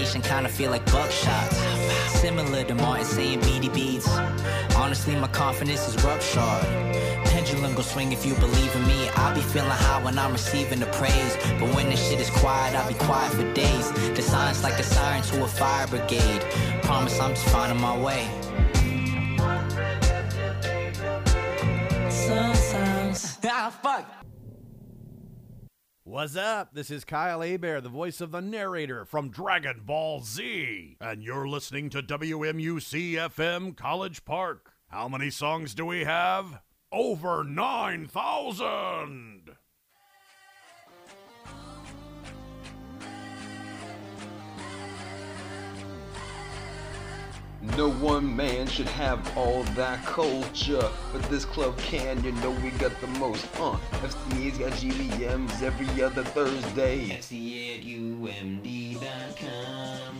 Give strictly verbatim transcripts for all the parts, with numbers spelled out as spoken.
information kinda feel like buckshots. Similar to Martin saying beady beats. Honestly, my confidence is ruptured. Pendulum go swing if you believe in me. I'll be feeling high when I'm receiving the praise. But when this shit is quiet, I'll be quiet for days. The silence like a siren to a fire brigade. Promise I'm just finding my way. Sometimes. Ah, fuck. What's up? This is Kyle Hebert, the voice of the narrator from Dragon Ball Z. And you're listening to W M U C F M College Park. How many songs do we have? Over nine thousand! No one man should have all that culture, but this club can, you know we got the most. Uh, F C A's got G V Ms every other Thursday. F C A at U M D dot com.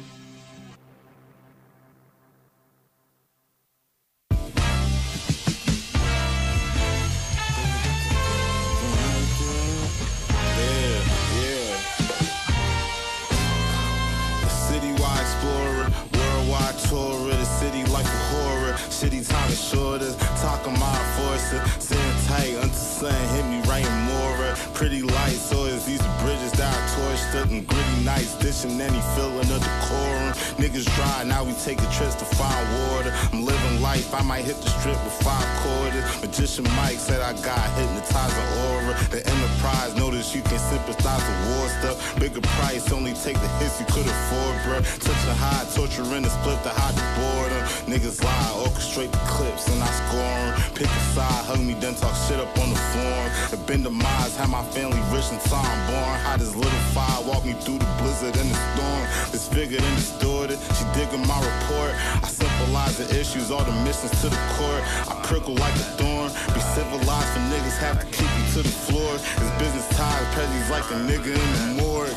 Tourer, the city like a horror. Shitty time is shorter. Talking my enforcer. Sitting tight until sun hit me right in Mora. Pretty lights, so it's these bridges that I torched up. And gritty nights, dishing any feeling of decorum. Niggas dry, now we taking trips to find water. I'm living life, I might hit the strip with five quarters. Magician Mike said I got hypnotizing aura. The enterprise noticed you can sympathize with war stuff. Bigger price, only take the hits you could afford, bruh. Touching high, torturing the split to hide the boredom. Niggas lie, orchestrate the clips and I score 'em. Pick a side, hug me, then talk shit up on the forum. The bend demise, had my family rich and time born. How this little fire walk me through the blizzard and the storm. Disfigured and distorted, she digging my report. I symbolize the issues, all the missions to the court. I prickle like a thorn, be civilized for niggas have to kick you to the floor. It's business ties, Prezzi's like a nigga in the morgue.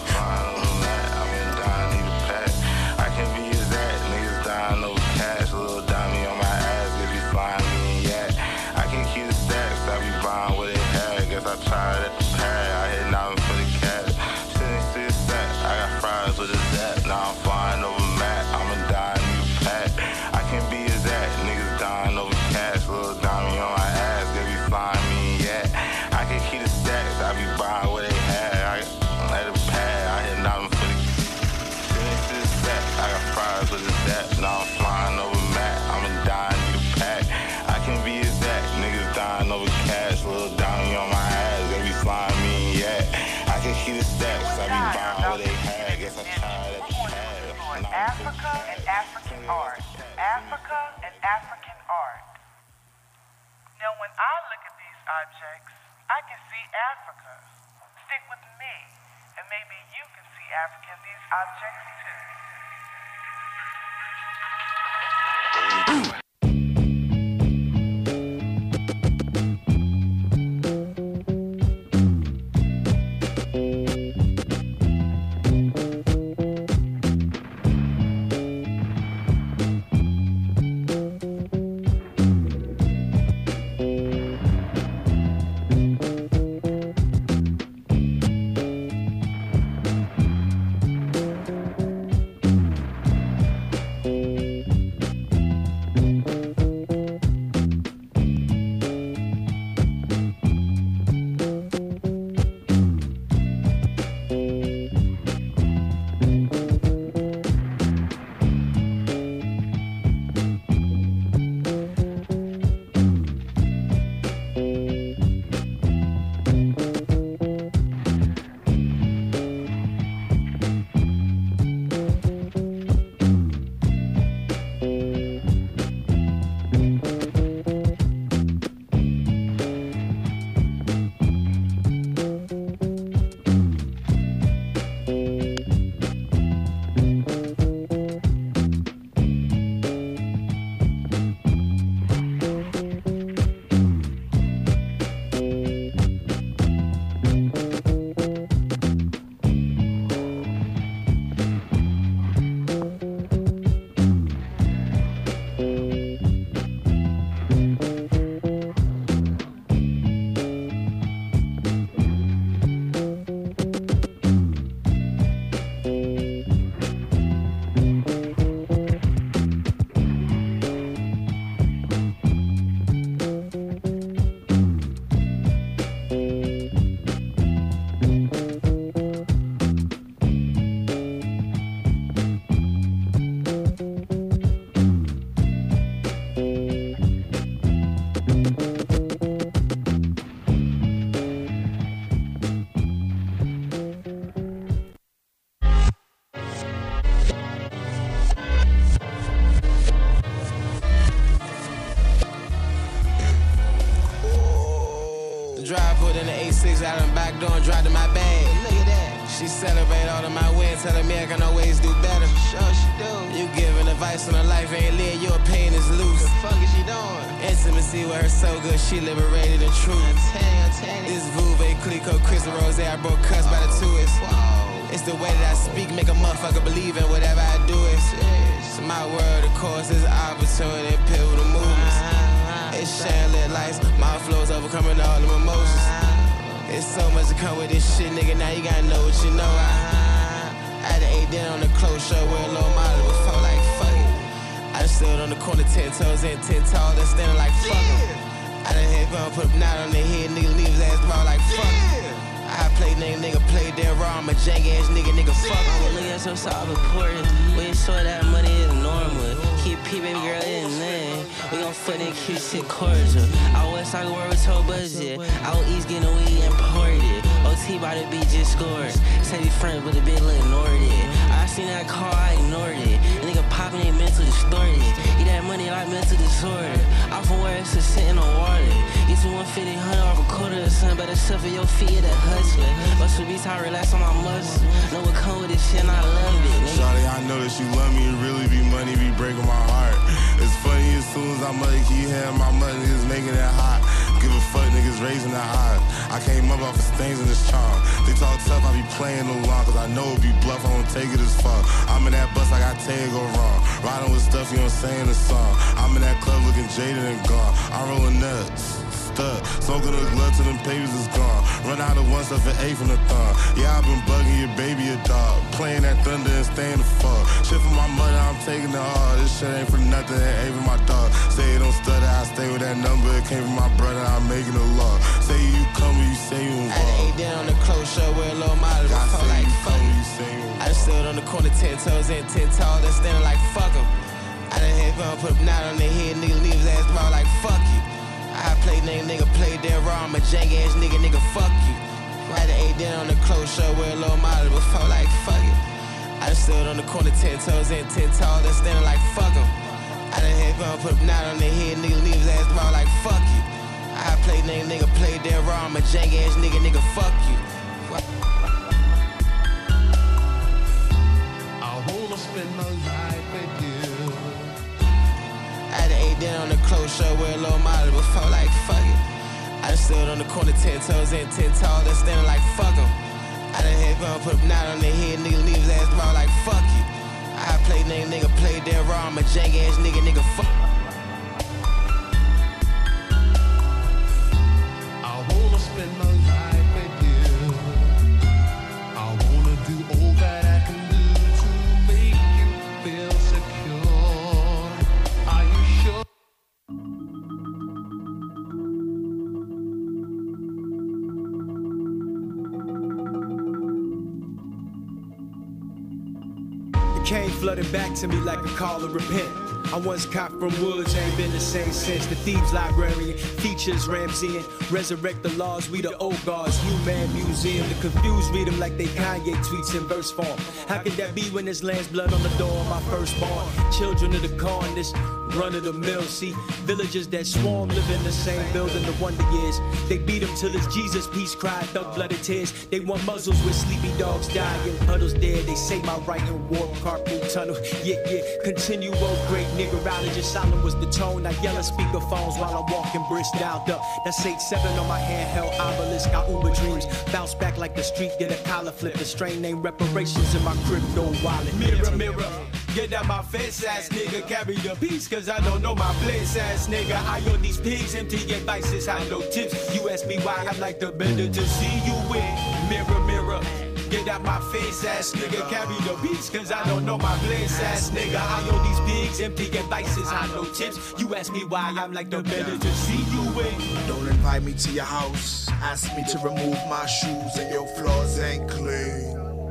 I've been dying, need a pack. I can be his that, niggas dying over cash. Little dummy on my ass, if you find me in yak. I can keep the stacks, I be buying what they had. Guess I tried at the pad, I hit nothing for the cash. Sitting to the stack, I got fries with a zap. Now I'm flying over Matt, I'ma die new pack. I can be his that, niggas dying over cash. Little dummy on my ass, if you find me in yak. I can keep the stacks, I be buying what they had. I at the pad, I hit nothing for the sitting to the stack, I got fries with a zap. Now I'm flying over Matt, I'ma die need a pack. I can be his that, niggas dying over cash. Little dummy on my ass, they be flying me in yak. I can keep the stacks, I be buying what they had. Guess I tried at the pad. Africa and African art. Africa and African art. Now when I look at these objects, I can see Africa. Stick with me, and maybe you can see Africa in these objects too. gon' drop to my bag. Look at that. She celebrate all of my wins, tell me I can always do better. Sure she do. You giving advice on her life, ain't lit, your pain is loose. The fuck is she doing? Intimacy with her so good, she liberated and true. I'm telling, I'm telling. This Vouvet, Clico, Chris Rose, I broke cuss by the twist. It's the way that I speak, make a motherfucker believe in whatever I do. It's, it's my word, of course, it's opportunity, pivotal movements. It's shining lit lights, my flows overcoming all the emotions. It's so much to come with this shit, nigga, now you gotta know what you know. I, I had to eight down on the clothes show, wear a low model before, like, fuck it. I done stood on the corner, ten toes in, ten tall, that's standing like, fuck em. I done hit bump, put a knot on their head, nigga, leave his ass raw like, fuck em. I play nigga, nigga, play that raw, I'm a jank ass nigga, nigga, fuck em. Look at some solid important, we ain't sure that money is normal. Keep P, baby girl, it ain't nothing. We gon' foot and keep shit cordial. Out west, I can work with your budget. Out east, getting weed imported. O T by the beat just scored. Say we friends, but the bitch look ignored it. I seen that car, I ignored it. A nigga poppin' ain't mental distorted. Eat that money like mental disorder. Off from where it's just sitting on water. Get you one fifty, hundred off a quarter or something. Better shuffle your feet at that hustler. But should be time relax on my muscles. Know what come with this shit and I love it. Nigga. Shawty, I know that you love me. It really be money, be breaking my heart. It's funny as soon as I'm money, keep having my money, niggas making it hot. Give a fuck, niggas raising their eyes. I came up off of stains in this charm. They talk tough, I be playing no long, cause I know it be bluff, I don't take it as far. I'm in that bus, I got Tay go wrong. Riding with stuff you don't say in the song. I'm in that club looking jaded and gone. I'm rolling nuts. Smoking the glove till them papers is gone. Run out of one stuff for eight from the thumb. Yeah, I've been bugging your baby a dog. Playing that thunder and staying the fuck. Shit for my mother, I'm taking the hard. This shit ain't for nothing, it ain't for my dog. Say it don't stutter, I stay with that number. It came from my brother, I'm making a law. Say you come when you say you involved. I done ate down on the clothes show, wear a low model before, like, fuck em. I done stood on the corner, ten toes in, ten tall, that's standing like, fuck em. I done hit bump, put a knot on their head, nigga, leave his ass raw like, fuck you. I play nigga, nigga, play that raw, I'm a jank ass nigga, nigga, fuck you. I had to eight down on the clothes show, wear a low model before, like, fuck it. I done stood on the corner, ten toes in, ten tall, that's standing like, fuck em. I done hit bump, put a knot on their head, nigga, leave his ass raw, like, fuck you. I play nigga, nigga, play that raw, I'm a jank ass nigga, nigga, fuck you. I wanna spend my life with you. I had to eight down on the clothes show, wear a low model before, like, fuck it. I done stood on the corner, ten toes in, ten tall, that's standing like, fuck em. I done hit bump, put a knot on their head, nigga, leave his ass raw, like, fuck you. I play nigga, nigga, play that raw, I'm a jank ass nigga, nigga, fuck. I wanna spend my life with you. I wanna do all that I can do to make you feel secure. Are you sure? Came flooding back to me like a call to repent. I once caught from woods, ain't been the same since. The thieves librarian features Ramsey and resurrect the laws. We the old guards, human museum. The confused read them like they Kanye tweets in verse form. How could that be when there's lamb's blood on the door of my firstborn? Children of the corn, this run of the mill. See, villagers that swarm live in the same building. The wonder years they beat them till it's Jesus peace cry, thug blooded tears. They want muzzles with sleepy dogs dying, puddles dead. They say my writing warp carpool tunnel. Yeah, yeah, continue, oh great niggerologist. Silent was the tone. I yell at speakerphones while I'm walking, brisk dialed up. That's eight seven on my handheld obelisk. Got Uber dreams, bounce back like the street did a collar flip. The strain name reparations in my crypto wallet. Mirror, mirror, get out my face ass nigga. Carry the peace cause I don't know my place ass nigga. I owe these pigs empty advices, I no tips. You ask me why I like the better to see you with. Mirror, mirror, get out my face ass nigga. Carry the beats cause I don't know my place ass nigga. I owe these pigs empty advices, I no tips. You ask me why I'm like the better to see you with. Don't invite me to your house. Ask me to remove my shoes and your floors ain't clean.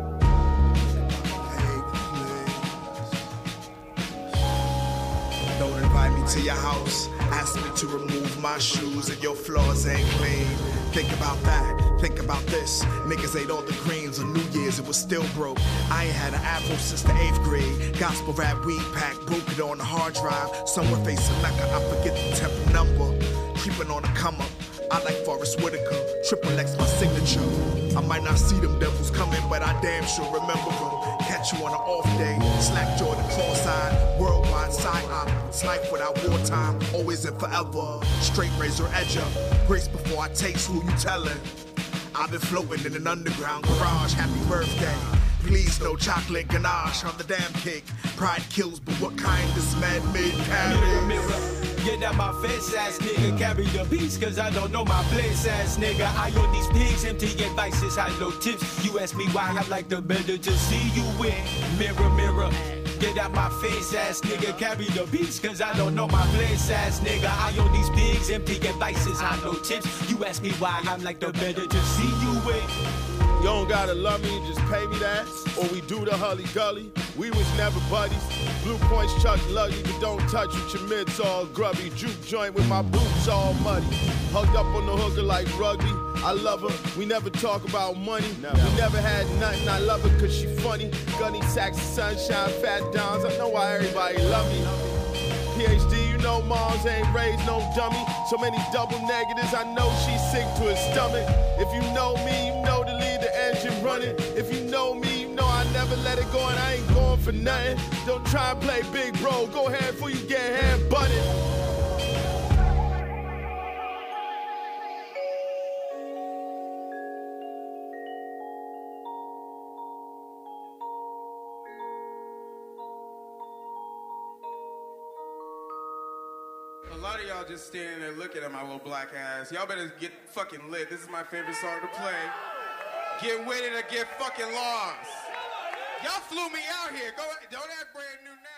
Don't invite me to your house. Ask me to remove my shoes and your floors ain't clean. Think about that, think about this. Niggas ate all the greens on New Year's, it was still broke. I ain't had an afro since the eighth grade. Gospel rap weed pack, broke it on the hard drive. Somewhere facing Mecca, I forget the temple number. Creeping on the come up. I like Forrest Whitaker, triple X my signature. I might not see them devils coming, but I damn sure remember them. Catch you on an off day, slack Jordan cross-eyed, worldwide side-eye. It's life without wartime, always and forever. Straight razor edge up, grace before I taste who you tellin'. I've been floating in an underground garage, happy birthday. Please no chocolate ganache on the damn cake. Pride kills, but what kind this man made carry? Mirror, mirror, get out my face ass nigga. Carry the beats, cause I don't know my place ass nigga. I own these pigs, empty advices, hollow tips. You ask me why I like the better to see you win. Mirror, mirror, get out my face ass nigga. Carry the beats, cause I don't know my place ass nigga. I own these pigs, empty advices, hollow tips. You ask me why I'm like the better to see you win. You don't gotta love me and just pay me that. Or we do the hully gully. We was never buddies. Blue points chuck luggy, but don't touch with your mitts all grubby. Juke joint with my boots all muddy. Hugged up on the hooker like rugby. I love her, we never talk about money. Never. We never had nothing, I love her cause she funny. Gunny sacks, sunshine, fat downs. I know why everybody love me. P H D, you know moms ain't raised no dummy. So many double negatives, I know she's sick to her stomach. If you know me, you know to leave the engine running. If you know me, you know I never let it go and I ain't going for nothing. Don't try and play big bro, go ahead before you get hand butted. A lot of y'all just standing there looking at my little black ass. Y'all better get fucking lit. This is my favorite song to play. Get with it or get fucking lost. Y'all flew me out here. Go, don't act brand new now.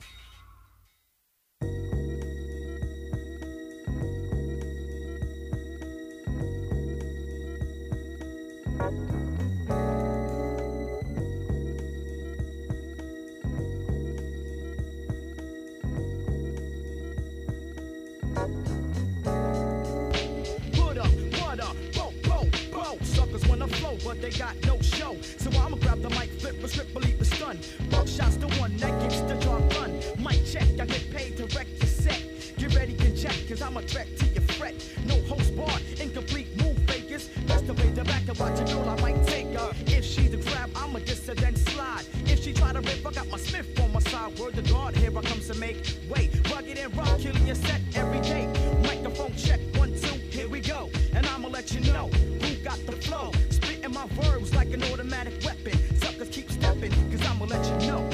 But they got no show, so I'ma grab the mic, flip a script, believe the stun. Buckshot's the one that gets the job done. Mic check, I get paid to wreck your set. Get ready, get checked, cause I'm a threat to your fret. No host bar, incomplete move fakers. Best to play the back and watch a girl, I might take her. If she's a crab, I'ma diss her, then slide. If she try to rip, I got my Smith on my side. Word to God, here I come to make way. Rugged and rough, killing your set every day. Microphone check, one, two, here we go. And I'ma let you know who got the flow. And my verbs like an automatic weapon. Suckers keep stepping, cause I'ma let you know.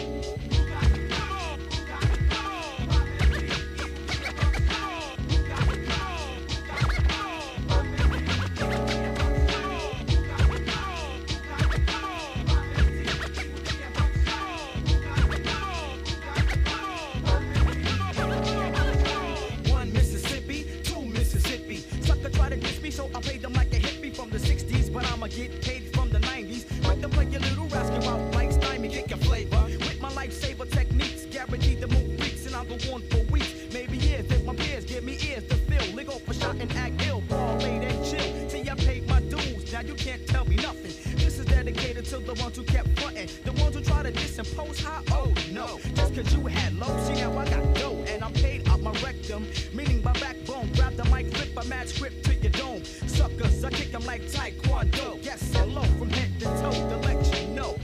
One Mississippi, two Mississippi. Sucker try to diss me, so I played them like a hippie from the sixties. But I'ma get paid from the nineties. Like to play your little rascal out like stymie, get your flavor. With my lifesaver techniques, guaranteed to move freaks, and I'll go on for weeks, maybe years. If my peers give me ears to fill, lick off a shot and act ill, ball late and chill. See, I paid my dues, now you can't tell me nothing. This is dedicated to the ones who kept frontin', the ones who try to disimpose how old. No, just cause you had low, see now I got dough, and I'm paid out my rectum, meaning my backbone. Grab the mic, flip a mad script to your dome. Suckers, I kick them like Taekwondo. Yes, hello, from head to toe, to let you know.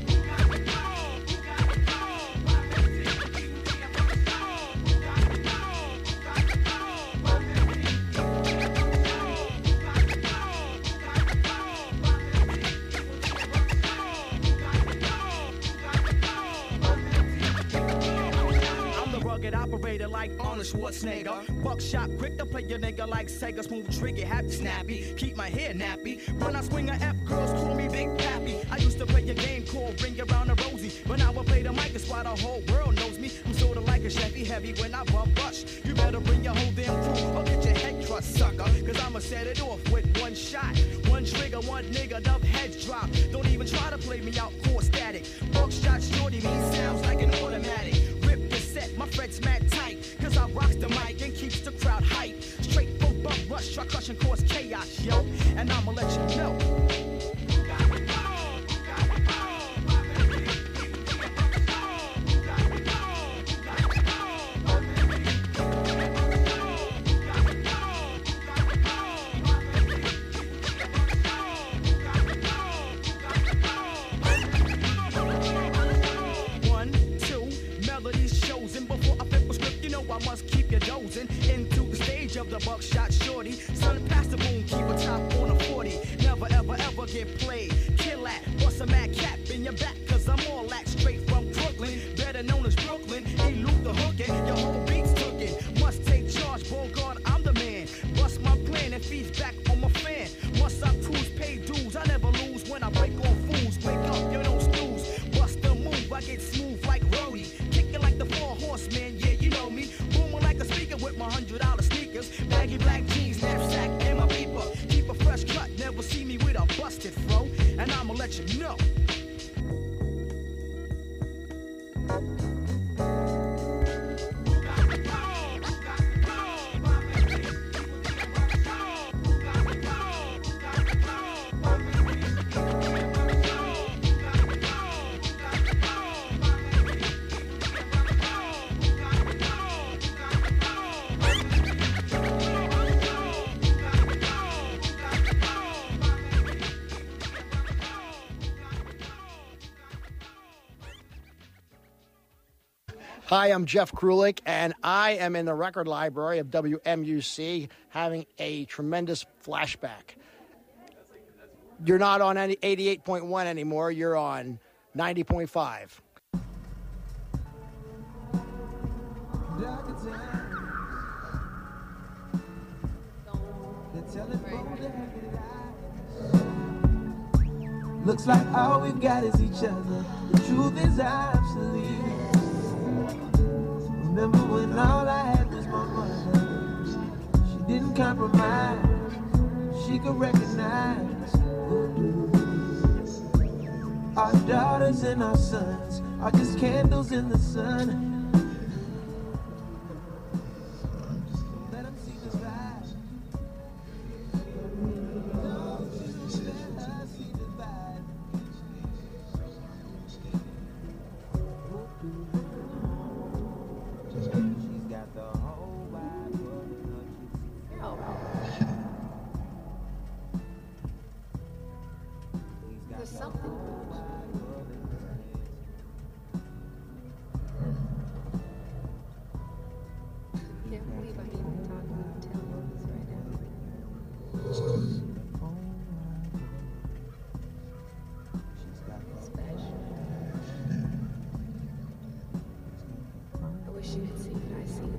Operator like Arnold Schwarzenegger. Buckshot quick to play your nigga like Sega. Smooth trigger, happy snappy. Keep my hair nappy. When I swing a F, girls call me Big Pappy. I used to play a game called Ring Around a Rosie. But now I play the mic, it's why the whole world knows me. I'm sorta like a Chevy heavy when I bump rush. You better bring your whole damn crew or get your head crushed, sucker. Cause I'ma set it off with one shot. One trigger, one nigga, enough heads drop. Don't even try to play me out, core static. Buckshot shorty, me sounds like an automatic. Rip the set, my fret's mad tight. Cause I rocks the mic and keeps the crowd hype. Straight from bump rush, try crush and cause chaos, yo. And I'ma let you know. I must keep you dozing into the stage of the buckshot shorty. Son, pass the moon, keep a top on a forty. Never ever ever get played. Kill that, bust a mad cap in your back, cause I'm all that straight from Brooklyn, better known as Brooklyn. Elude the hook and your whole beat's cooking. Must take charge, Bogart, I'm the man. Bust my plan and feeds back on my fan. Must I cruise, pay dues, I never lose when I break on fools. Wake up, you don't snooze. Bust the move, I get smooth like Rody. Kicking like the four horsemen, yeah, you know me. Booming like a speaker with my hundred dollar sneakers. Baggy black jeans, knapsack, and my beeper. Keep a fresh cut, never see me with a busted fro. And I'ma let you know. Hi, I'm Jeff Krulik, and I am in the record library of W M U C having a tremendous flashback. You're not on any eighty-eight point one anymore. You're on ninety point five. Looks like all we've got is each other. The truth is obsolete. Remember when all I had was my mother? She didn't compromise. She could recognize our daughters and our sons are just candles in the sun. Let them see the vibe. There's something. Can't believe I'm even talking about tailbooks right now. Special. I wish you could see what I see.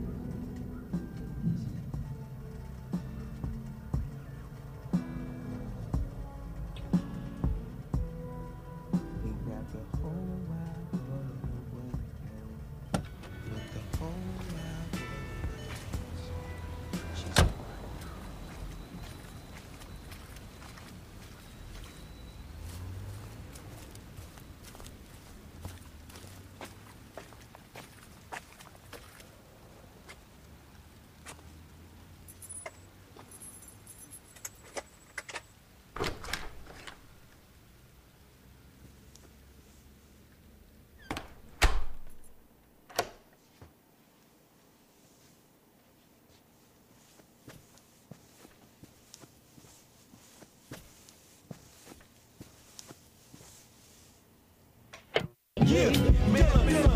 Yeah, Miller, Miller,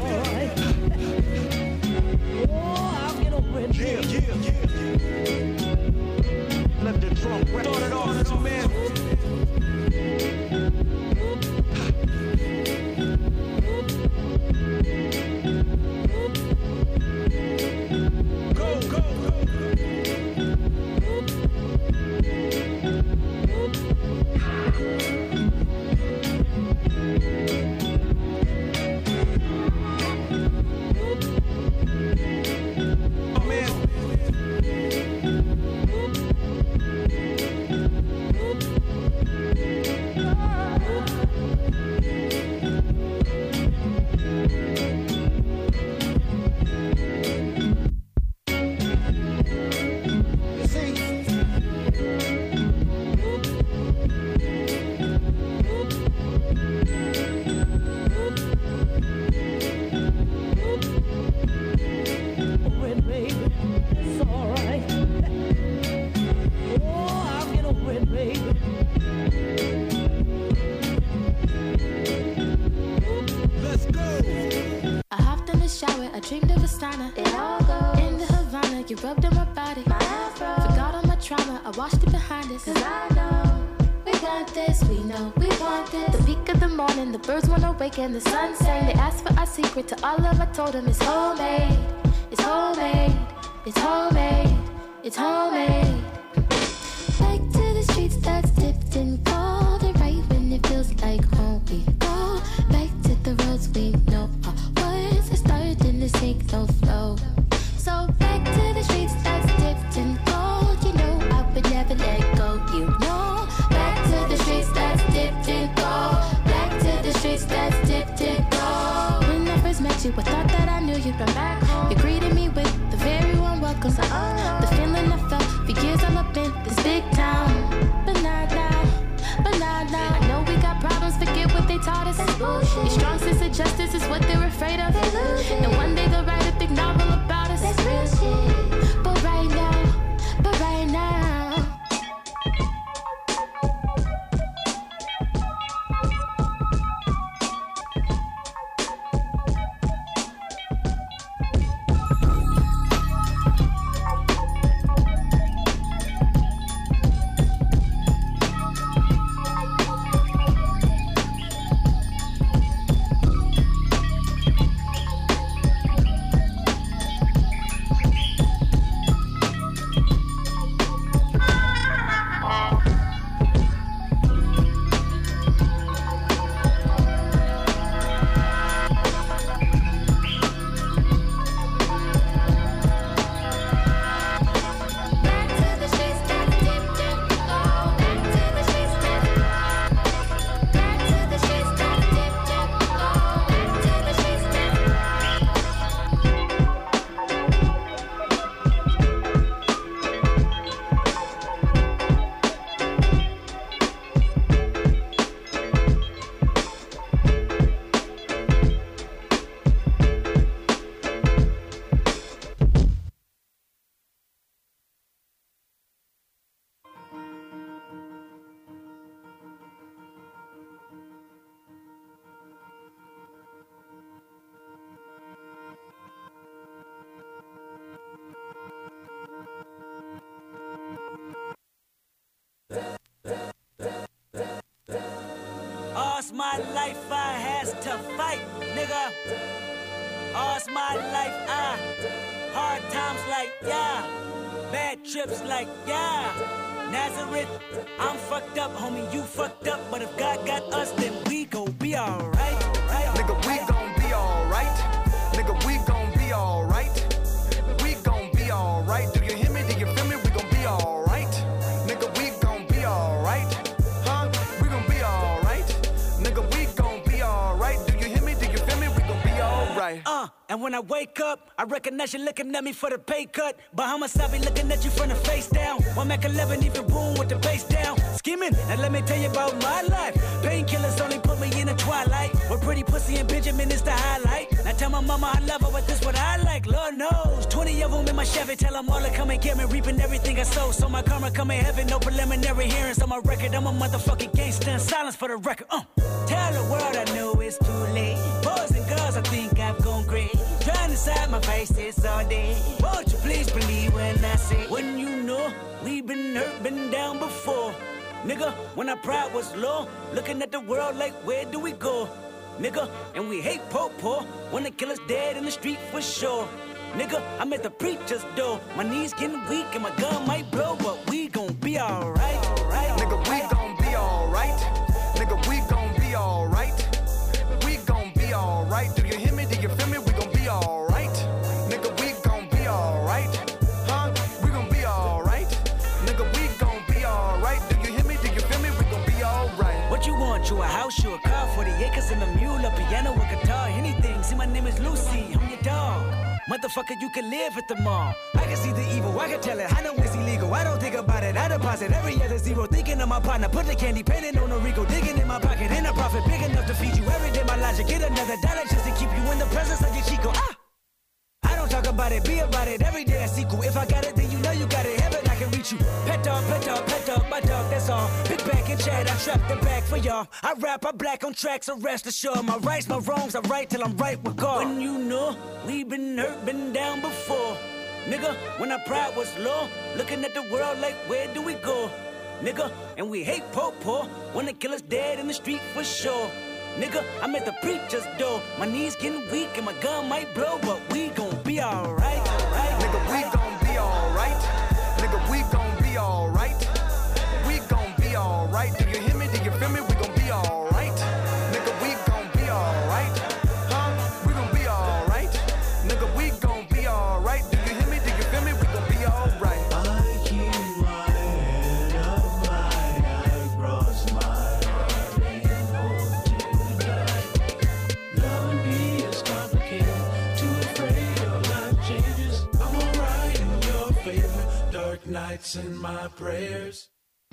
oh, I'll get over it. Yeah, yeah, yeah. Let the drum rap. Start it off, two man. Go, go, oh, man. I dreamed of a sauna. It all goes in the Havana. You rubbed on my body. My afro. Forgot all my trauma. I washed it behind us. Cause I know we got this. We know we want this. The peak of the morning, the birds wanna awaken. The sun sang. They asked for our secret. To all of I told them it's homemade. It's homemade. It's homemade. It's homemade. Back to the streets that's dipped in gold. And right when it feels like home we go. Back to the roads we know. Once I started in the sink, no flow. So back to the streets that's dipped in gold. You know I would never let go. You know. Back to the streets that's dipped in gold. Back to the streets that's dipped in gold. When I first met you, I thought that I knew you'd come back home. You greeted me with the very warm welcome. So oh, the feeling I felt for years all up in this big town. But not now, but not now. I know we got problems, forget what they taught us. Your strong sense of justice is what they're afraid of. And one day they'll write a big novel about us. That's real shit. But right now, but right now. All's my life I has to fight, nigga. All's my life I hard times like yeah, bad trips like yeah. Nazareth, I'm fucked up, homie, you fucked up, but if God got us, then we gon' be alright. Right, nigga, we gon' be alright. Nigga, we gon' be alright. We gon' be alright. Do you hear me? Do you feel me? We gon' be alright. Nigga, we gon' be alright. Huh? We gon' be alright. Nigga, we gon' be alright. Do you hear me? Do you feel me? We gon' be alright. Uh, and when I wake up, I recognize you looking at me for the pay cut. Bahamas, I be looking at you from the face down. One Mac eleven, even boom with the bass down. Scheming, and let me tell you about my life. Painkillers only put me in the twilight. With pretty pussy and Benjamin is the highlight. Now tell my mama I love her, but this what I like. Lord knows, twenty of them in my Chevy. Tell them all to come and get me, reaping everything I sow. So my karma come in heaven, no preliminary hearings on my record. I'm a motherfucking gangster in silence for the record. Uh. Tell the world I know it's too late. Boys and girls, I think I've gone great. Trying to decide my face is all day. Won't you please believe when I say, when you know we've been hurt, been down before. Nigga, when our pride was low, looking at the world like, where do we go? Nigga, and we hate po-po, when the killer's dead in the street for sure. Nigga, I'm at the preacher's door, my knees getting weak and my gun might blow, but we gon' be alright. Right, nigga, we gon' be alright. Nigga, we gon' be alright. We gon' be alright. Do you hear me? Do you feel me? We gon' be alright. Nigga, we gon' be alright. Huh? We gon' be alright. Nigga, we gon' be alright. Do you hear me? Do you feel me? We gon' be alright. What you want? You a house, you a car, forty acres and a mule, a piano, a guitar, anything. See, my name is Lucy, I'm your dog. Motherfucker, you can live at the mall. I can see the evil, I can tell it. I know it's illegal, I don't think about it. I deposit every other zero, thinking of my partner. Put the candy, painting on a Rico, digging in my pocket. And a profit big enough to feed you every day. My logic, get another dollar just to keep you in the presence of your Chico. Ah! I don't talk about it, be about it. Every day I sequel. If I got it, then you know you got it. Heaven, I can reach you. Pet dog, pet dog, pet dog, my dog, that's all. Pick back can chat, I trap the back for y'all. I rap, I black on tracks, so rest assured. My rights, my wrongs, I right till I'm right with God. When you know, we been hurt, been down before. Nigga, when our pride was low, looking at the world like, where do we go? Nigga, and we hate po-po, wanna kill us dead in the street for sure. Nigga, I'm at the preacher's door. My knees getting weak and my gun might blow, but we gon' be alright, right? Nigga, we gon' be alright. Nigga, we gon' be alright. We gon' be alright. Do you hear me? Do you feel me? We gon' be alright. Nigga, we gon' be alright. Huh? We gon' be alright. Nigga, we gon' be alright. Do you hear me? Do you feel me? We gon' be alright. I keep my head up high, I cross my heart and hope to die. Loving me is complicated, too afraid of life changes. I'm alright in your favor, dark nights in my prayers.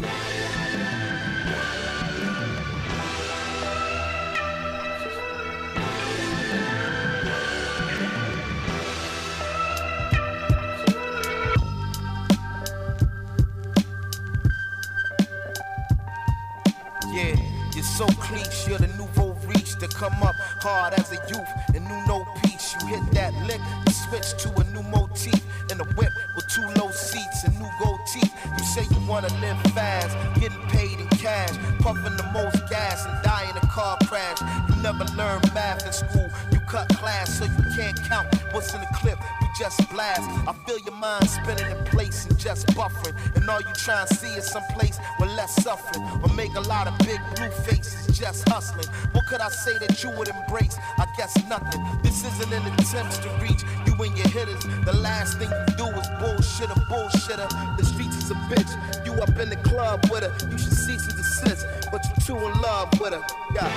Yeah, you're so cliche, you're the nouveau reach to come up hard as a youth and knew no peace. You hit that lick, you switch to a new motif in a whip with two low seats and new gold teeth. You say you wanna live fast, getting paid in cash, puffing the most gas and die in a car crash. You never learned math in school, you cut class so you can't count what's in the clip. You just blast. I feel your mind spinning in place and just buffering, and all you try and see is some place with less suffering, or make a lot of big blue faces just hustling. What could I say that you would embrace? I guess nothing. This isn't an attempt to reach you and your hitters. The last thing you do is bullshit a bullshitter. The streets is a bitch. You up in the club with her. You should cease and desist, but you too in love with her. Yeah.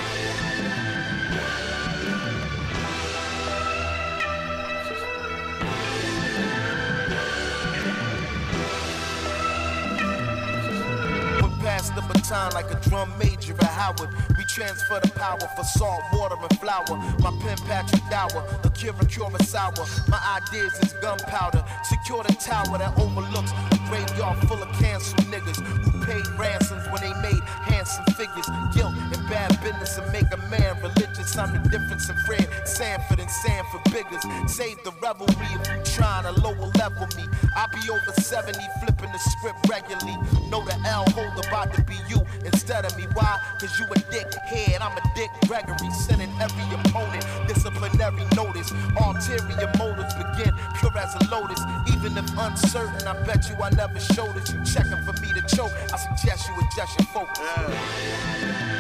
Pass the baton like a drum major at Howard. We transfer the power for salt, water, and flour. My pen Patrick Dower, a Kira Kurosawa. My ideas is gunpowder. Secure the tower that overlooks a graveyard full of canceled niggas who paid ransoms when they made handsome figures. Guilt and bad business and make a man religious. I'm the difference in Fred Sanford and Sanford Biggers. Save the revelry if you trying to lower level me. I'll be over seventy, flipping the script regularly. Know the L holder about to be you instead of me. Why? Cause you a dickhead, I'm a Dick Gregory. Sending every opponent disciplinary notice. Ulterior motives begin pure as a lotus. Even if uncertain, I bet you I never showed it. You checking for me to choke, I suggest you adjust your focus. Yeah.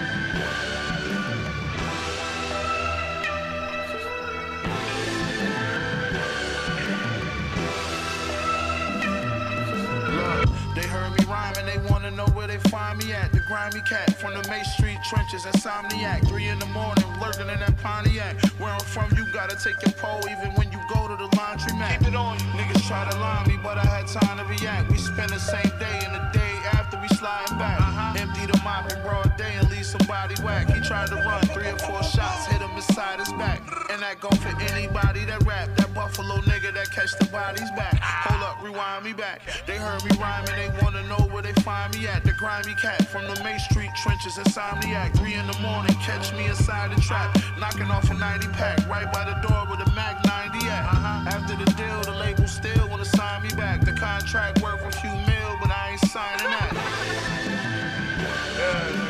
They heard me rhyming, they wanna know where they find me at. The grimy cat from the Main Street trenches, insomniac. Three in the morning, lurking in that Pontiac. Where I'm from, you gotta take your pole, even when you go to the laundromat. Keep it on you. Niggas try to lie me, but I had time to react. We spend the same day and the day after we sliding back. Uh-huh. Empty the mop in broad day and leave somebody whack. He tried to run, three or four shots, hit him beside his back. And that go for anybody that rap. That Buffalo nigga that catch the bodies back. Hold up, rewind me back. They heard me rhyming, they wanna know where they find me at. The grimy cat from the Main Street trenches, insomniac. Three in the morning, catch me inside the trap. Knocking off a ninety pack, right by the door with a Mac ninety at. Uh-huh. After the deal, the label still wanna sign me back. The contract worth a few mil, but I ain't signing that. Yeah.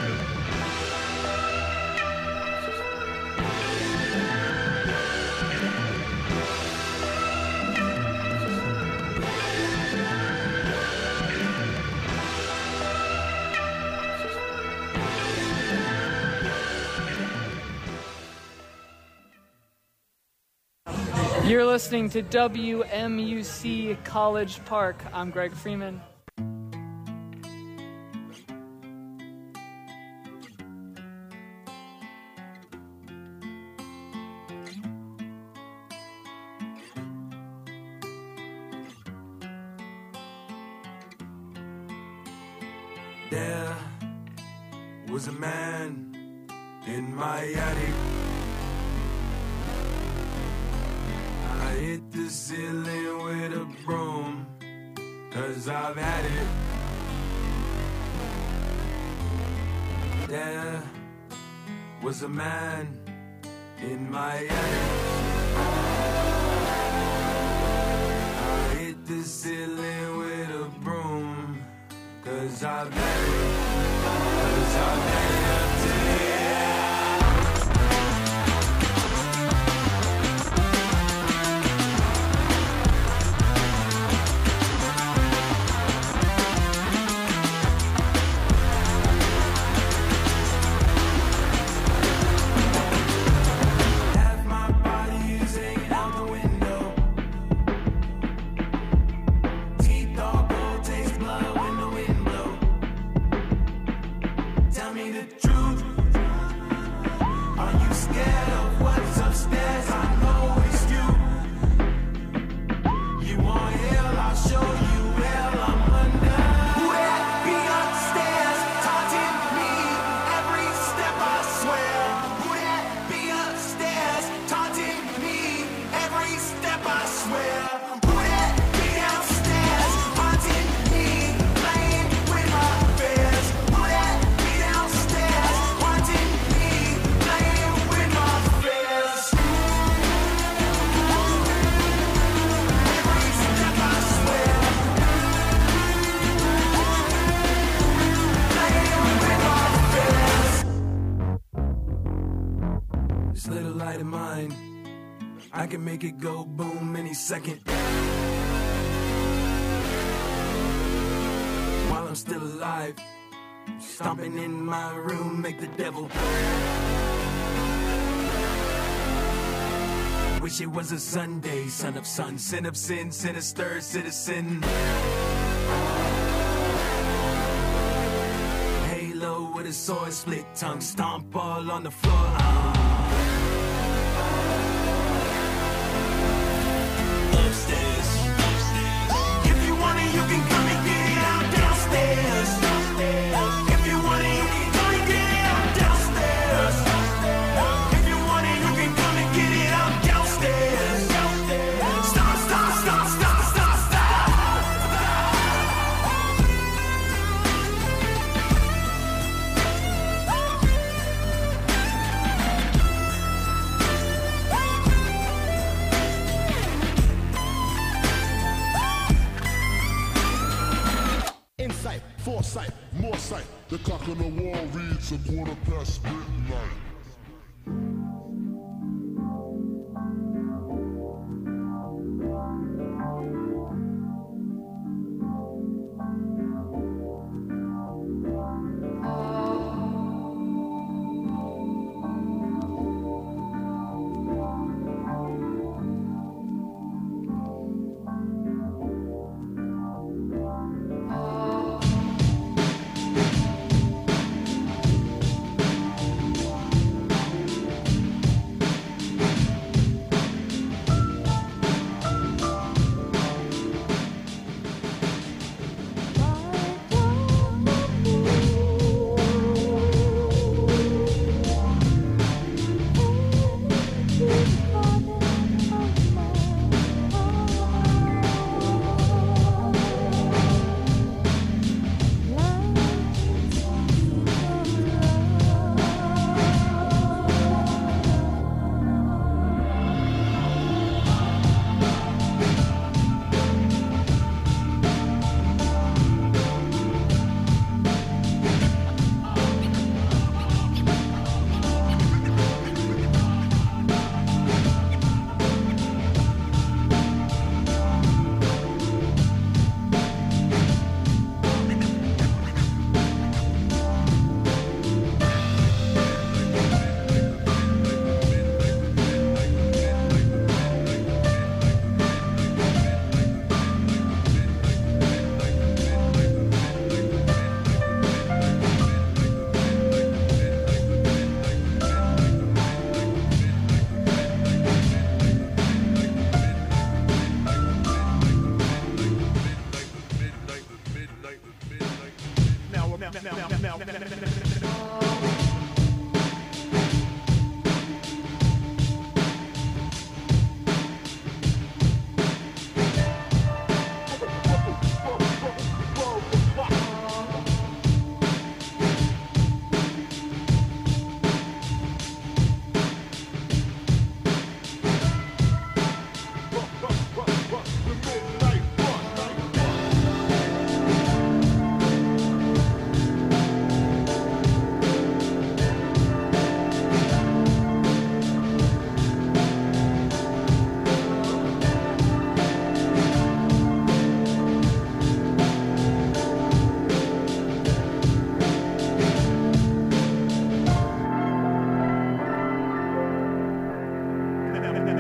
You're listening to W M U C College Park. I'm Greg Freeman. There was a man in my attic. I hit the ceiling with a broom, cause I've had it. There was a man in Miami. I hit the ceiling with a broom, cause I've been, cause I've been up to here. I can make it go boom any second. While I'm still alive, stomping in my room, make the devil. Wish it was a Sunday, son of sun, sin of sin, sinister citizen. Halo with a sword, split tongue, stomp all on the floor. Uh. You can come and get it out downstairs. If you want it, you can come and get it out downstairs. If you want it, you can come and get it out downstairs. Stop, stop, stop, stop, stop, stop. Insight, foresight, more sight. The clock on the wall reads a quarter past midnight.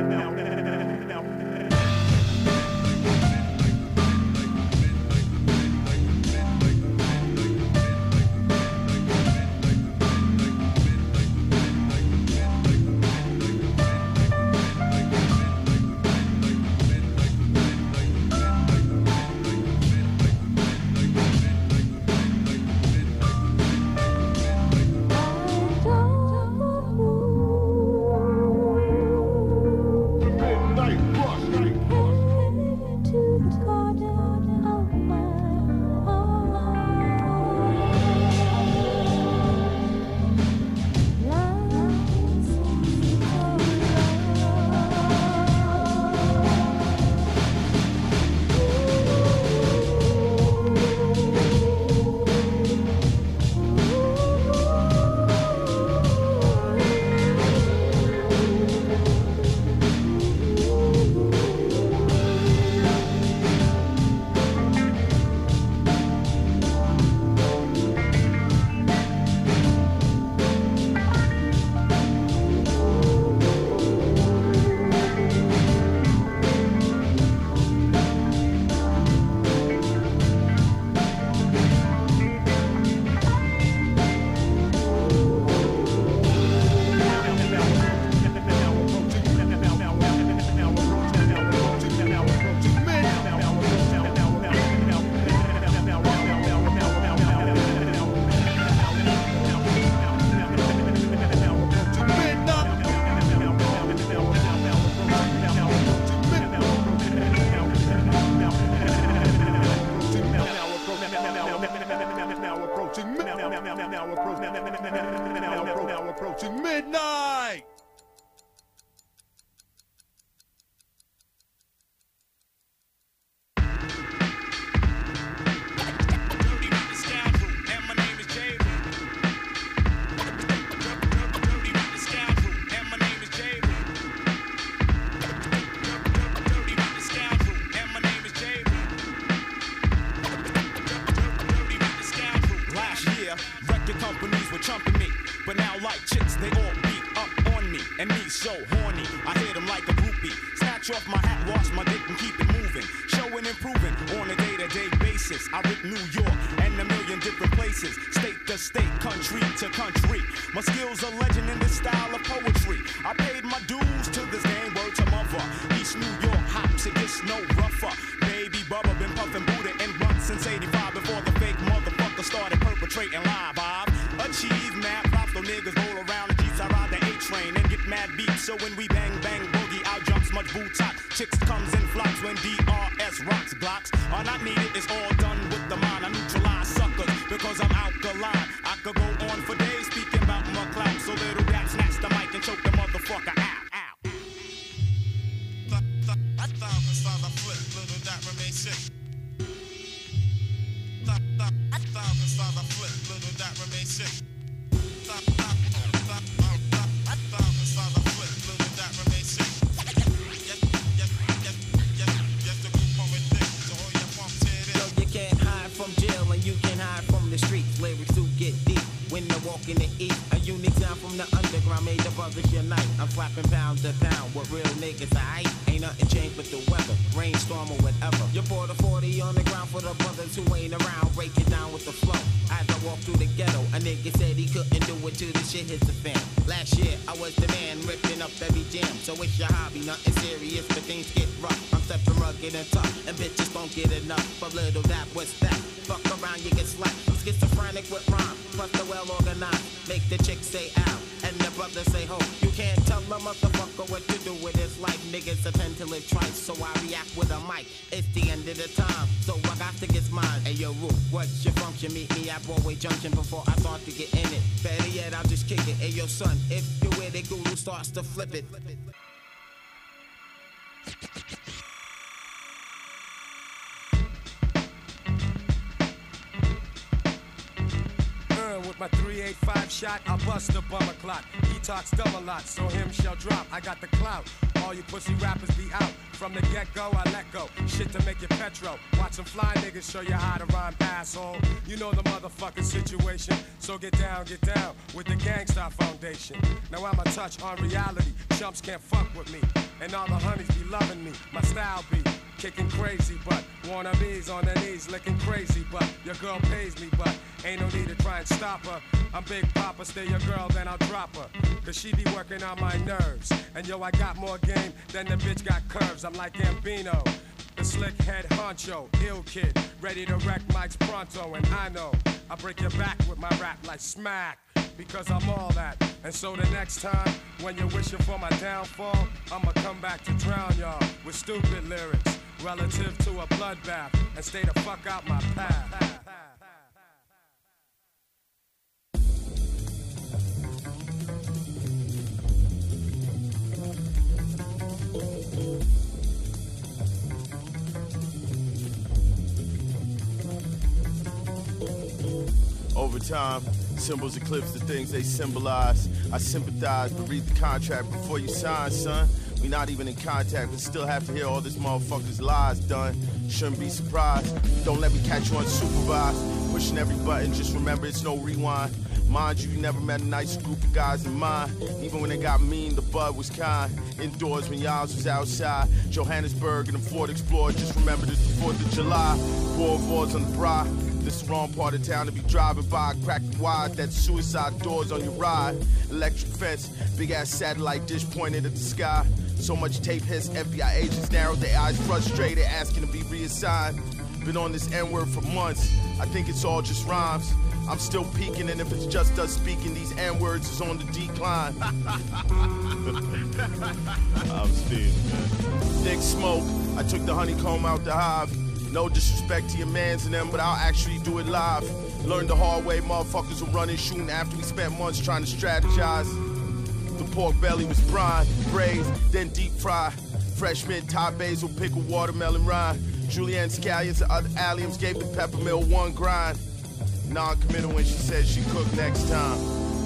approaching midnight. Companies were chumping me, but now like chicks, they all beat up on me, and me so horny, I hit them like a groupie. Snatch off my hat, wash my dick and keep it moving, showing improving on a day-to-day basis. I rip New York and a million different places, state to state, country to country. My skills are legend in this style of poetry. I paid my dues to this game, word to mother. East New York hops, it gets no rougher. Baby Bubba been puffing Buddha and run since eighty-five, before the fake motherfucker started perpetrating live. I've achieved mad props, though niggas roll around the Jeeps. I ride the A-train and get mad beats. So when we bang, bang, boogie, out jumps much boots hot. Chicks comes in flocks when D R S rocks. Blocks are not needed, it's all done with the mind. I neutralize suckers because I'm alkaline. I could go on for days speaking about my clout. So little rap snatch the mic and choke the motherfucker out. Out. I thought the stars I flip, little that remain sick. I thought the stars I flip, little that remain sick. I thought the stars I flip, little that remain sick. Yes, yes, yes, yes, yes, the group on with dick, so hold your pump to it. Yo, you can't hide from jail and you can hide from the streets. Lyrics do get deep when they walk in the eat. A unique sound from the underground made the brothers unite. I'm slapping pound to pound with real niggas. I ain't nothing changed but the weather, rainstorm or whatever. You bought a forty on the ground for the brothers who ain't around. Break it down with the flow. As I walk through the ghetto, a nigga said he couldn't do it till the shit hits the fan. Last year I was the man ripping up every jam. So it's your hobby, nothing serious, but things get rough. I'm stepping rugged and tough, and bitches don't get enough. But little that, what's that? Fuck around, you get slapped. I'm schizophrenic with rhyme, plus the well organized. Make the chick say ow, and the brother say ho. You can't tell a motherfucker what to do with his life. Niggas attend to live twice, so I react with a mic. It's the end of the time, so I got to get mine. Hey yo, Roo, what's your function? Meet me at Broadway Junction before I start to get in it. Better yet, I'll just kick it. Hey yo, son, if you with it, Guru starts to flip it. With my three eighty-five shot, I'll bust a bummer clock. He talks dumb a lot, so him shall drop. I got the clout. All you pussy rappers be out. From the get-go, I let go. Shit to make you petro. Watch some fly niggas show you how to rhyme, asshole. You know the motherfucking situation. So get down, get down with the Gangsta Foundation. Now I'm a touch on reality. Chumps can't fuck with me. And all the honeys be loving me, my style be kicking crazy, but wannabes on their knees licking crazy, but your girl pays me, but ain't no need to try and stop her. I'm Big Papa, stay your girl, then I'll drop her, cause she be working on my nerves. And yo, I got more game than the bitch got curves. I'm like Gambino, the slick head honcho, ill kid, ready to wreck mics pronto. And I know I break your back with my rap like smack, because I'm all that. And so the next time when you're wishing for my downfall, I'ma come back to drown y'all with stupid lyrics relative to a bloodbath and stay the fuck out my path. Over time, symbols eclipse the things they symbolize. I sympathize, but read the contract before you sign, son. We not even in contact, but still have to hear all this motherfucker's lies done. Shouldn't be surprised. Don't let me catch you unsupervised. Pushing every button, just remember it's no rewind. Mind you, you never met a nice group of guys in mine. Even when they got mean, the bud was kind. Indoors when y'all was outside. Johannesburg and the Ford Explorer, just remember this the fourth of July. Boulevard's on the bra. This is the wrong part of town to be driving by. Crack the wide, that suicide doors on your ride. Electric fence, big ass satellite dish pointed at the sky. So much tape hits, F B I agents narrowed their eyes, frustrated, asking to be reassigned. Been on this N-word for months, I think it's all just rhymes. I'm still peeking, and if it's just us speaking, these N-words is on the decline. I'm Steve, man. Thick smoke, I took the honeycomb out the hive. No disrespect to your mans and them, but I'll actually do it live. Learned the hard way, motherfuckers were running, shooting after we spent months trying to strategize. The pork belly was brine, braised, then deep fried. Fresh mint, Thai basil, pickle, watermelon rind. Julienne scallions and other alliums gave the peppermill one grind. Non-committal when she said she cooked next time.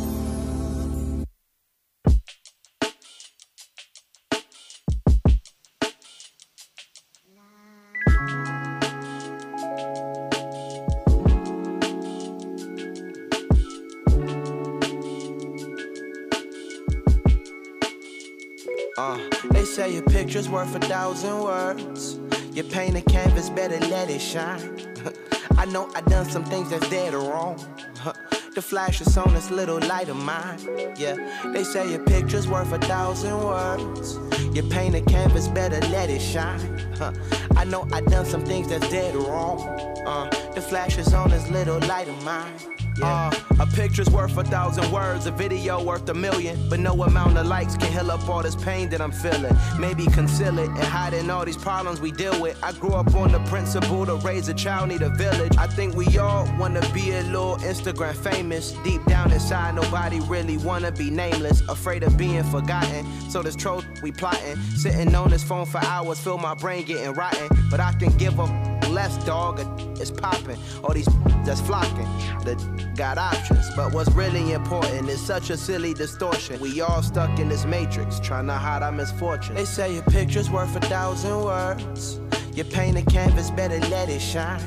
Uh, they say your picture's worth a thousand words. You paint a canvas, better let it shine. I know I done some things that's dead or wrong. The flash is on this little light of mine. Yeah, they say your picture's worth a thousand words. You paint a canvas, better let it shine. I know I done some things that's dead or wrong. Uh, the flash is on this little light of mine. Yeah. Uh, a picture's worth a thousand words, a video worth a million. But no amount of likes can heal up all this pain that I'm feeling. Maybe conceal it and hiding all these problems we deal with. I grew up on the principle to raise a child need a village. I think we all wanna be a little Instagram famous. Deep down inside, nobody really wanna be nameless. Afraid of being forgotten, so this troll we plotting. Sitting on this phone for hours, feel my brain getting rotten. But I can give a less, dog, it's popping. All these that's flocking, that got options. But what's really important is such a silly distortion. We all stuck in this matrix, trying to hide our misfortune. They say your picture's worth a thousand words. You paint a canvas, better let it shine.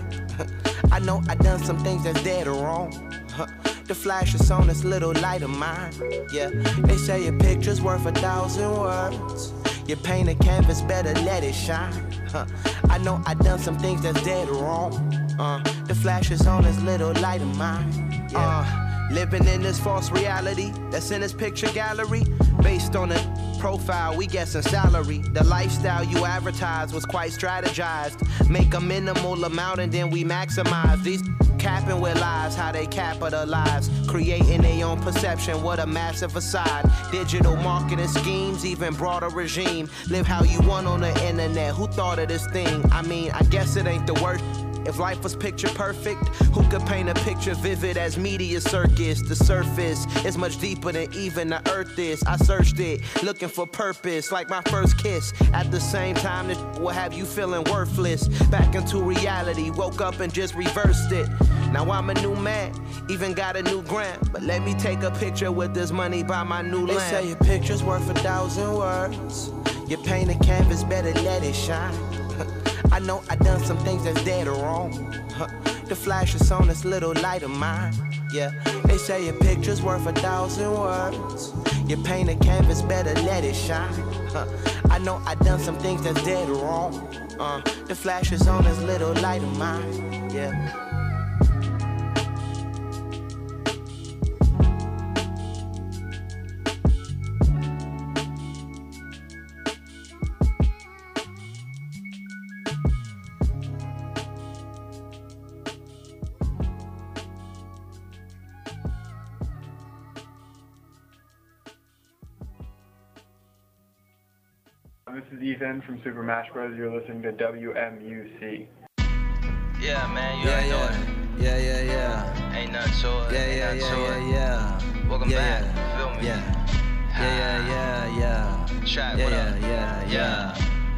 I know I done some things that's dead or wrong. The flash is on this little light of mine. Yeah, they say your picture's worth a thousand words. You paint a canvas, better let it shine. Huh. I know I done some things that's dead or wrong. Uh, the flash is on this little light of mine. Yeah. Uh, living in this false reality that's in this picture gallery. Based on a profile, we guessing salary. The lifestyle you advertise was quite strategized. Make a minimal amount and then we maximize. These capping with lies, how they capitalize. Creating their own perception, what a massive facade. Digital marketing schemes, even broader regime. Live how you want on the internet, who thought of this thing? I mean, I guess it ain't the worst. If life was picture perfect, who could paint a picture vivid as media circus? The surface is much deeper than even the earth is. I searched it, looking for purpose, like my first kiss. At the same time, this will have you feeling worthless. Back into reality, woke up and just reversed it. Now I'm a new man, even got a new gram. But let me take a picture with this money by my new lamp. They say your picture's worth a thousand words. You paint a canvas, better let it shine. I know I done some things that's dead or wrong. The flash is on this little light of mine. Yeah, they say your picture's worth a thousand words. You paint a canvas, better let it shine. I know I done some things that's dead wrong. Uh, the flash is on this little light of mine. Yeah. This is Ethan from Super Mash Bros. You're listening to W M U C. Yeah, man, you Yeah, already know yeah. it. Yeah, yeah, yeah. Ain't nothing to it. Yeah, ain't yeah, nothing yeah, to yeah, it. yeah. Welcome Yeah, back. yeah. Feel me? Yeah. Yeah, yeah, yeah, yeah. Track, Yeah, what yeah, up? yeah, yeah.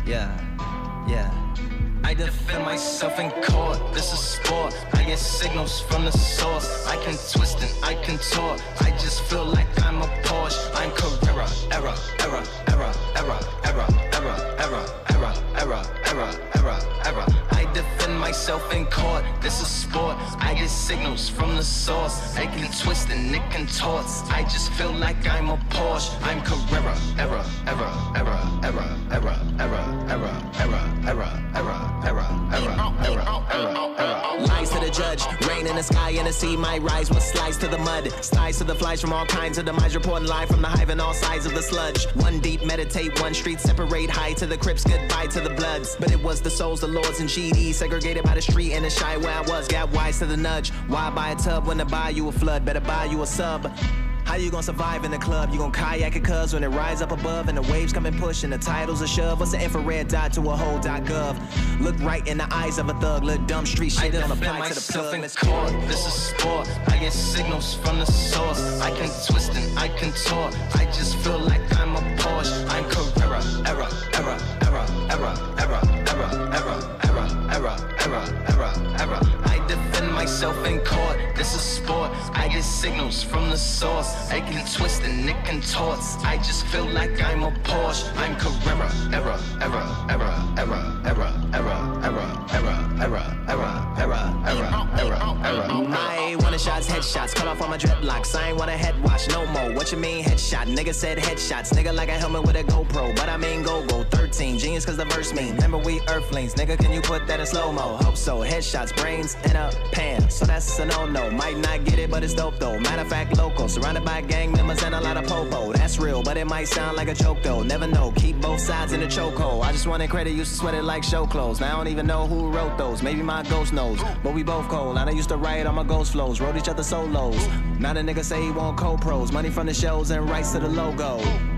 Yeah. Yeah. I defend myself in court, this is sport. I get signals from the source. I can twist and I can tort. I just feel like I'm a Porsche. I'm Carrera, error, error, error, error, error, error, error, error, error, error, error, error. I defend myself in court, this is sport. I get signals from the source. I can twist and it contorts. I just feel like I'm a Porsche. I'm Carrera, error, error, error, error, error, error, error, error, error, error. Error, error, error, error, error. Lies to the judge, rain in the sky and the sea might rise. What slice to the mud, slice to the flies from all kinds of demise. Reporting live from the hive and all sides of the sludge. One deep, meditate, one street, separate. High to the Crips, goodbye to the Bloods. But it was the souls, the lords, and G D segregated by the street and the shy where I was. Got wise to the nudge. Why buy a tub when to buy you a flood? Better buy you a sub. How you gonna survive in the club? You gonna kayak it cuz when it rise up above and the waves come and push and the titles are shove? What's the infrared dot to a whole dot gov? Look right in the eyes of a thug, look dumb street shit don't apply to the plug. In court, this is sport. I get signals from the source. I can twist and I can tort. I just feel like I'm a Porsche. I'm Carrera, error, error, error, error, error, error, error, error, error, error, error, error. I defend myself in court. This is sport. I get signals from the source. I can twist and it contorts. I just feel like I'm a Porsche. I'm Carrera, error, error, error, error, error, error, error, error, error, error, error, error, error, error. I ain't wanna shots, headshots, cut off all my dreadlocks. I ain't want a head wash no more. What you mean headshot? Nigga said headshots. Nigga like a helmet with a GoPro, but I mean go go. thirteen genius cause the verse mean. Remember we earthlings. Nigga, can you put that in slow mo? Hope so. Headshots, brains in a pan. So that's a no no. Might not get it, but it's dope though. Matter of fact, local, surrounded by gang members and a lot of popo. That's real, but it might sound like a joke though. Never know. Keep both sides in the chokehold. I just wanted credit, used to sweat it like show clothes. Now I don't even know who wrote those. Maybe my ghost knows, but we both cold. I used to write on my ghost flows, wrote each other solos. Now the nigga say he want co-pros, money from the shows and rights to the logo.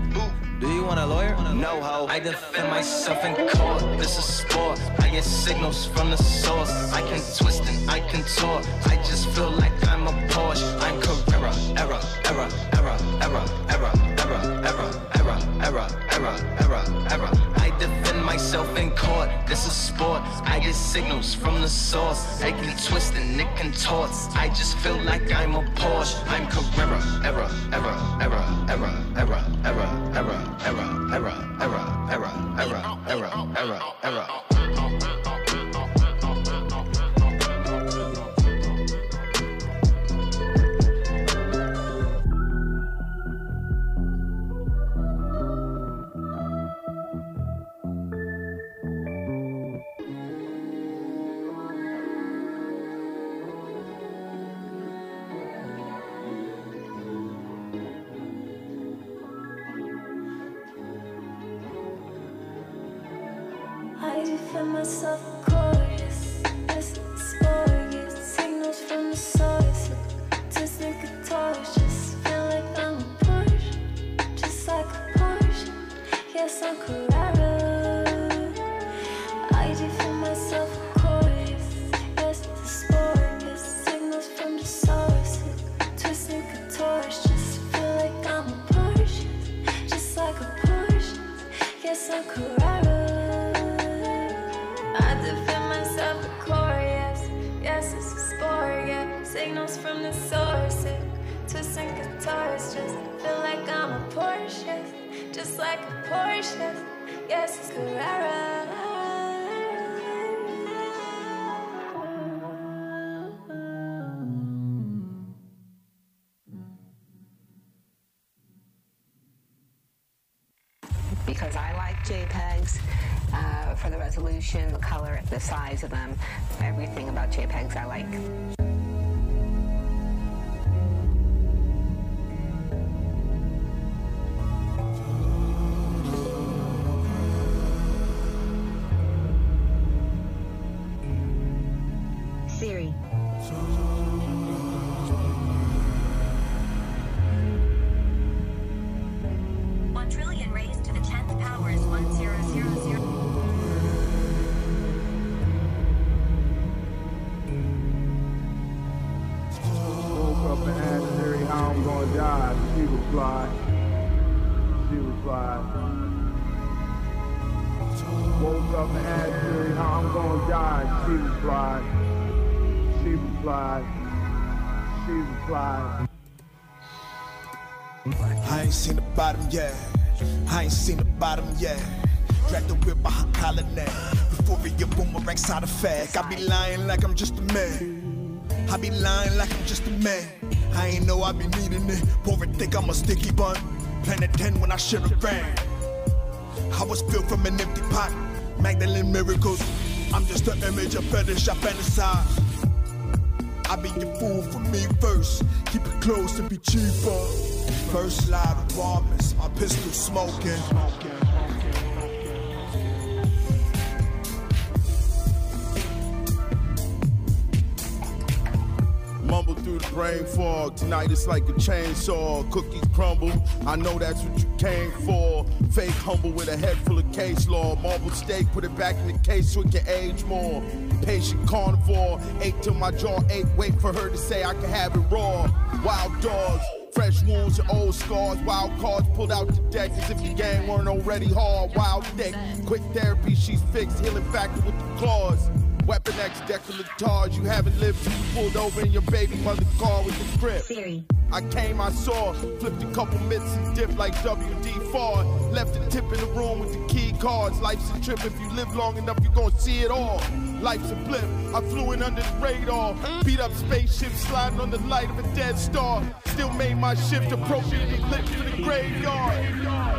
Do you want a lawyer? No ho. I defend myself in court. This is sport. I get signals from the source. I can twist and I can tort. I just feel like I'm a Porsche. I'm Carrera, error, error, error, error, error, error, error, error, error, error, error, error. I defend myself in court. This is sport. I get signals from the source. I can twist and it contorts. I just feel like I'm a Porsche. I'm Carrera, error, error, error, error, error, error, error. Error, error, error, error, error, error, error, error. I defend myself chorus. This sport gets signals from the source. Just like a torch, just feel like I'm a Porsche. Just like a Porsche, yes I'm Carrera. I defend myself chorus. Yes, the sport gets signals from the source. Twist like a torch, just feel like I'm a Porsche. Just like a Porsche, yes I'm Carrera. Signals from the source, twisting guitars, just feel like I'm a Porsche, just like a Porsche, yes, it's Carrera. because I like JPEGs uh, for the resolution, the color, the size of them, everything about JPEGs I like. Siri. One trillion raised to the tenth power is one zero zero zero. Woke up and asked Siri how I'm gonna die. She replied. She replied. Woke up and asked Siri how I'm gonna die. She replied. She replied. She replied. I ain't seen the bottom yet. I ain't seen the bottom yet. Drag the whip behind collar neck. Before we get boomerang side effect. I be lying like I'm just a man. I be lying like I'm just a man. I ain't know I be needing it. Poor and think I'm a sticky bun. Planet ten when I share a grand. I was built from an empty pot. Magdalene miracles. I'm just an image of fetish I fantasize. I be your fool for me first. Keep it close to be cheaper. First loud apartments, my pistol smoking. Mumble through the brain fog. Tonight it's like a chainsaw. Cookies crumble. I know that's what you came for. Fake humble with a head full of case law. Marble steak, put it back in the case so it can age more. Patient carnivore. Ate till my jaw ache. Wait for her to say I can have it raw. Wild dogs. Fresh wounds and old scars. Wild cards pulled out the deck as if the game weren't already hard. Wild dick. Quick therapy, she's fixed. Healing factor with the claws. Weapon X decolletage. You haven't lived till you pulled over in your baby mother's car with the grip. I came, I saw, flipped a couple mitts and dipped like W D Ford. Left a tip in the room with the key cards. Life's a trip, if you live long enough, you're gonna see it all. Life's a blip, I flew in under the radar. Beat up spaceship, sliding on the light of a dead star. Still made my shift, appropriately lit for the graveyard.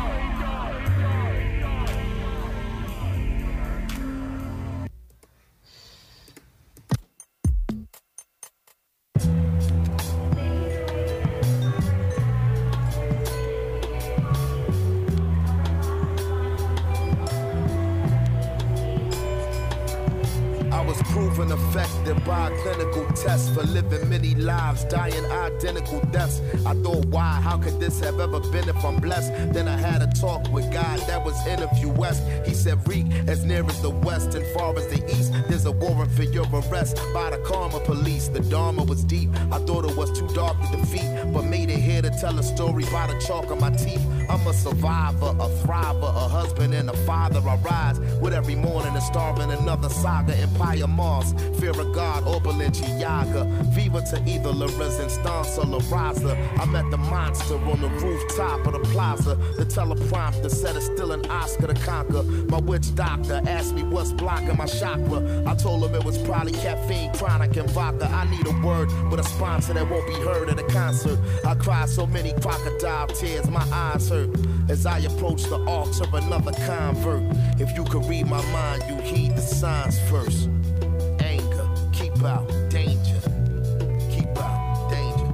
Proven effective by a clinical test for living many lives, dying identical deaths. I thought, why? How could this have ever been if I'm blessed? Then I had a talk with God that was interview West. He said, Reek, as near as the west and far as the east, there's a warrant for your arrest by the karma police. The dharma was deep. I thought it was too dark to defeat, but made it here to tell a story by the chalk on my teeth. I'm a survivor, a thriver, a husband and a father. I rise with every morning and starving another saga. Empire Mars, fear of God, Oberlin, Yaga. Viva to either La Resistance or La Raza. I met the monster on the rooftop of the plaza. The teleprompter said it's still an Oscar to conquer. My witch doctor asked me what's blocking my chakra. I told him it was probably caffeine, chronic, and vodka. I need a word with a sponsor that won't be heard at a concert. I cried so many crocodile tears, my eyes hurt as I approach the altar, another convert. If you could read my mind, you heed the signs first. Anger, keep out, danger. Keep out, danger.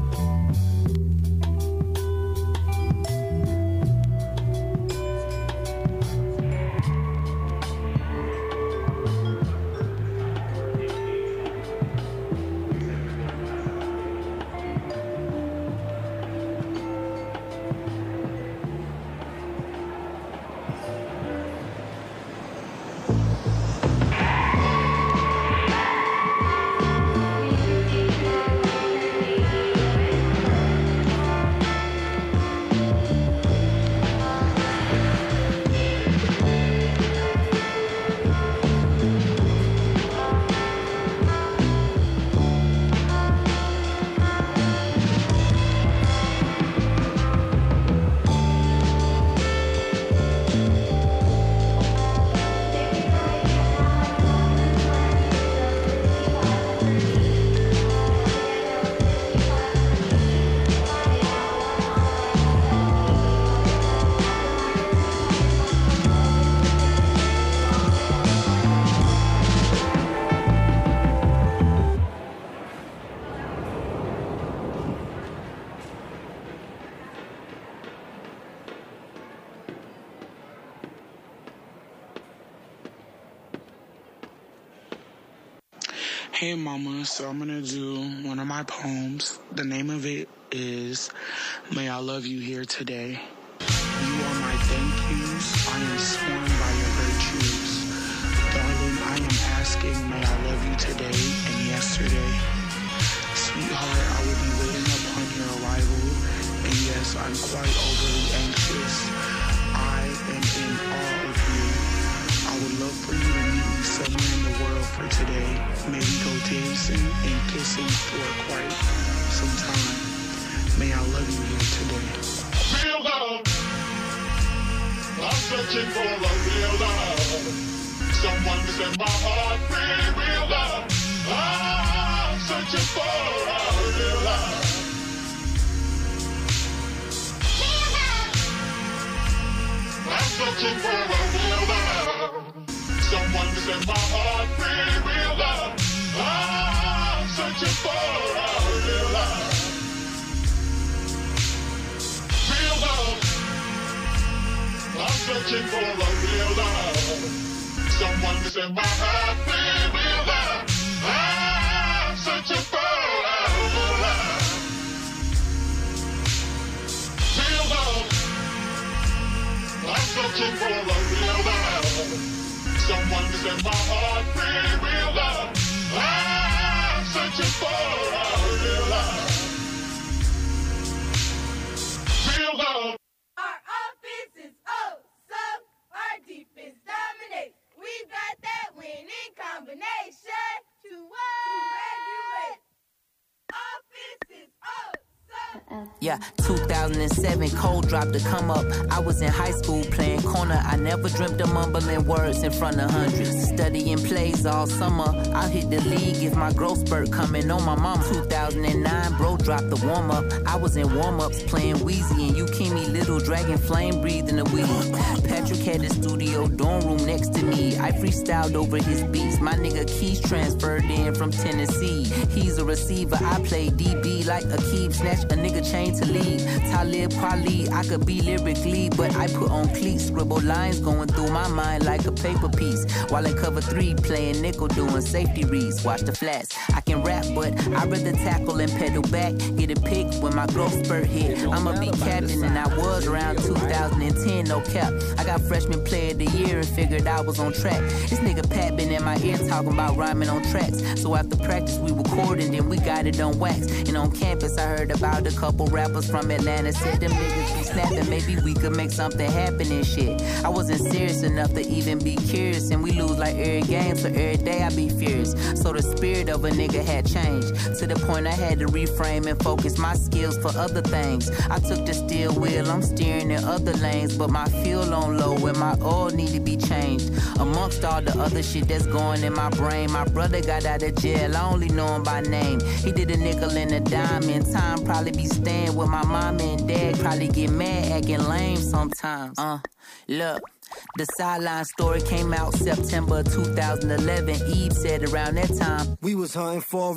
Hey mama, so I'm gonna do one of my poems. The name of it is May I Love You Here Today. You are my thank yous, I am sworn by your virtues. Darling, I am asking, may I love you today and yesterday. Sweetheart, I will be waiting upon your arrival, and yes, I'm quite overly anxious. I am in awe of you. I would love for you to meet me somewhere in the world for today. Maybe go dancing and kissing for quite some time. May I love you here today. Real love. I'm searching for a real love. Someone to set my heart free. Real love. I'm searching for a real love. I'm searching for a real love. Someone to set my heart free. Real love. I'm searching for a real love. Real love. I'm searching for a real love. Someone to set my heart free. Real love. I'm searching for a real love. Real love. I'm searching for a real love. Someone to set my heart free. Real love. I'm searching for a real love. Real love. Our offense is oh so, our defense dominates. We've got that winning combination to regulate. Offense is oh so. Yeah, two thousand seven, Cold dropped to come up. I was in high school playing corner. I never dreamt of mumbling words in front of hundreds. Studying plays all summer. I hit the league if my growth spurt coming on my mom. two thousand nine, bro dropped the warm up. I was in warm ups playing Wheezy and Yukimi, Little Dragon, Flame breathing the weed. Patrick had the studio dorm room next to me. I freestyled over his beats. My nigga Keys transferred in from Tennessee. He's a receiver. I play D B like Akeem. Snatch a nigga chain to leave. Talib Kweli, I could be lyrically, but I put on cleats. Scribble lines going through my mind like a paper piece. While in cover three, playing nickel, doing safety reads. Watch the flats. I can rap, but I'd rather tackle and pedal back. Get a pick when my growth spurt hit. I'ma be captain, and I was around two thousand ten, no cap. I got freshman player of the year and figured I was on track. This nigga Pat been in my ear talking about rhyming on tracks. So after practice, we recorded, then we got it on wax. And on campus, I heard about a couple rappers from Atlanta. Said them niggas be snapping, maybe we could make something happen and shit. I wasn't serious enough to even be curious, and we lose like every game, so every day I be furious. So the spirit of a nigga had changed, to the point I had to reframe and focus my skills for other things. I took the steering wheel, I'm steering in other lanes, but my fuel on low and my oil need to be changed. Amongst all the other shit that's going in my brain, my brother got out of jail, I only know him by name. He did a nickel and a dime, in time probably be staying with my mama and dad, probably get mad acting lame sometimes. Uh, look. The Sideline story came out September two thousand eleven. Eve said around that time we was hunting for